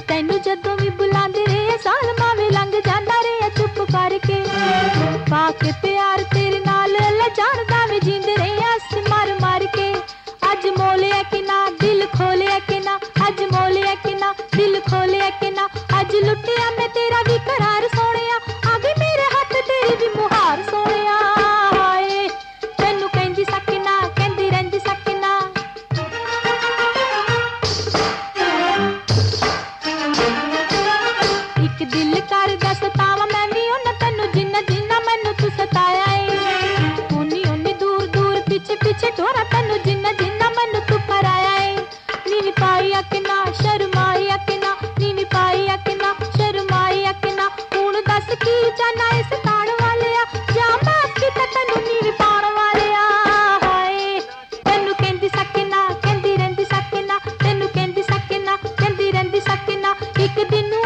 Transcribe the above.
तैनू जदों भी बुलांदे रहे साल मावे लंघ जांदा रहे चुप करके पाके प्यार तेरे नाल अल्लाह जानदा वे जींदे रहे अस मर मर के अज मोलिया कि ना दिल खोलिया कि ना अज मोलिया कि ना दिल खोलिया कि ना अज लुटिया मैं तेरा भी करार सोनिया आ गई मेरे हाथ तेरी भी मुहार सोनिया हाय तैनू कहंदी सकिना कहंदी रहिंदी सकिना एक दिल करदा सतावा मैं भी उन्ना तैनू जिन्ना जिन्ना मैनू तू सताया है उन्नी उन्नी दूर दूर पीछे पीछे टोरा तैनू जिन्ना जिन्ना मैनू तू पराया है नीवी पाई कि ना शर्माई कि ना नीवी पाई कि ना शर्माई कि ना हुण दस की जाना इस ताण वालिया जा माफ कीता तैनू नीवी पाण वालिया हाय तैनू कहंदी सकिना कहंदी रहिंदी सकिना तैनू कहंदी सकिना कहंदी रहिंदी सकिना एक दिन